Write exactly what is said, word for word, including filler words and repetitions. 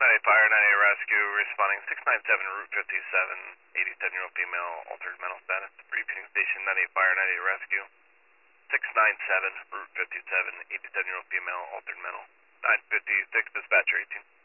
ninety Fire, ninety Rescue, responding six nine seven, Route fifty-seven, eighty-seven-year-old female, altered mental status. Repeating station, ninety Fire, ninety Rescue, six nine seven, Route fifty-seven, eighty-seven-year-old female, altered mental. nine fifty-six, dispatcher eighteen.